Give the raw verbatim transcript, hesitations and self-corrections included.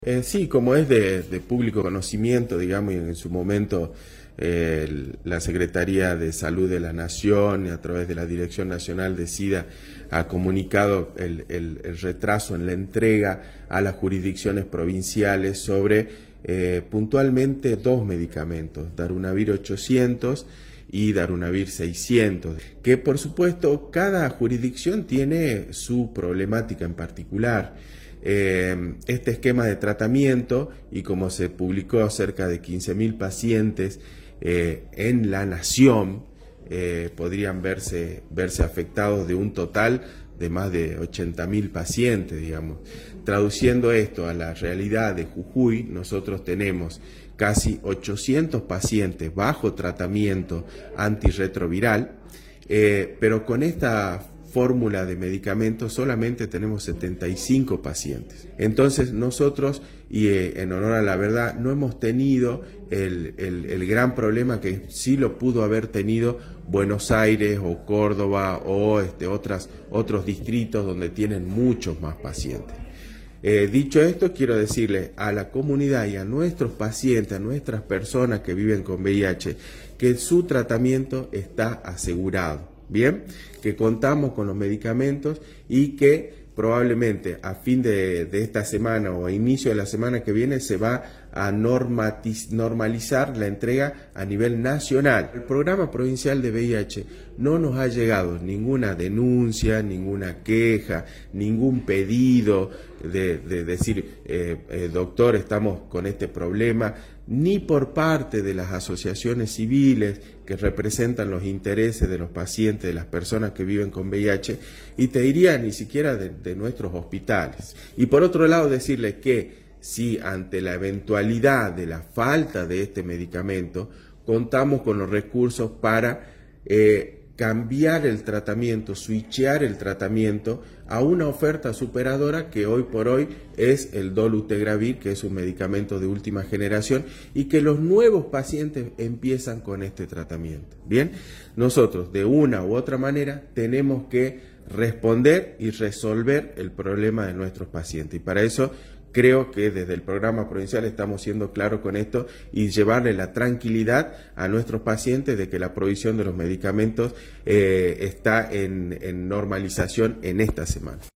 Eh, sí, como es de, de público conocimiento, digamos, y en su momento eh, el- la Secretaría de Salud de la Nación, a través de la Dirección Nacional de SIDA, ha comunicado el, el- el retraso en la entrega a las jurisdicciones provinciales sobre eh, puntualmente dos medicamentos, Darunavir ochocientos y Darunavir seiscientos, que por supuesto cada jurisdicción tiene su problemática en particular. Eh, este esquema de tratamiento, y como se publicó cerca de quince mil pacientes eh, en la nación, eh, podrían verse, verse afectados de un total de más de ochenta mil pacientes, digamos. Traduciendo esto a la realidad de Jujuy, nosotros tenemos casi ochocientos pacientes bajo tratamiento antirretroviral, eh, pero con esta fórmula de medicamentos solamente tenemos setenta y cinco pacientes. Entonces nosotros, y eh, en honor a la verdad, no hemos tenido el, el, el gran problema que sí lo pudo haber tenido Buenos Aires o Córdoba o este, otras, otros distritos donde tienen muchos más pacientes. Eh, dicho esto, quiero decirle a la comunidad y a nuestros pacientes, a nuestras personas que viven con V I H, que su tratamiento está asegurado, ¿bien? Que contamos con los medicamentos y que probablemente a fin de, de esta semana o a inicio de la semana que viene se va a normalizar la entrega a nivel nacional. El programa provincial de V I H no nos ha llegado ninguna denuncia, ninguna queja, ningún pedido de, de decir, eh, eh, doctor, estamos con este problema, ni por parte de las asociaciones civiles que representan los intereses de los pacientes, de las personas que viven con V I H, y te diría ni siquiera de, de nuestros hospitales. Y por otro lado decirles que si ante la eventualidad de la falta de este medicamento, contamos con los recursos para eh, cambiar el tratamiento, switchear el tratamiento a una oferta superadora que hoy por hoy es el dolutegravir, que es un medicamento de última generación y que los nuevos pacientes empiezan con este tratamiento. Bien, nosotros de una u otra manera tenemos que responder y resolver el problema de nuestros pacientes, y para eso creo que desde el programa provincial estamos siendo claros con esto y llevarle la tranquilidad a nuestros pacientes de que la provisión de los medicamentos eh, está en, en normalización en esta semana.